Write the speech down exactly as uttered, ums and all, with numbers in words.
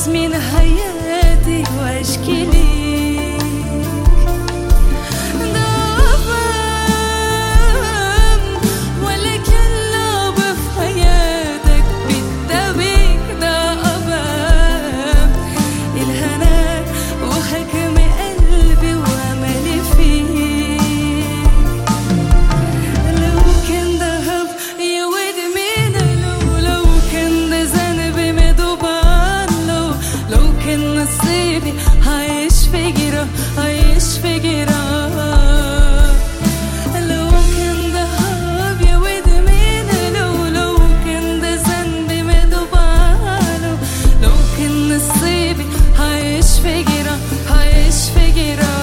من حياتي واشكي ليك. ده أبان ولا كان لعبة في حياتك بالتبيك. ده أبان الهنا وحكم قلبي وأملي فيك. لو كان دهب يود مينا، لو لو كان ده ذنبي مدوب عنه، لو كان نصيبي عايش في جرا عايش في جرا. لو كان دهب يود مينا، لو لو كان ده ذنبي مدوب عنه، لو كان نصيبي عايش في جرا عايش في جرا.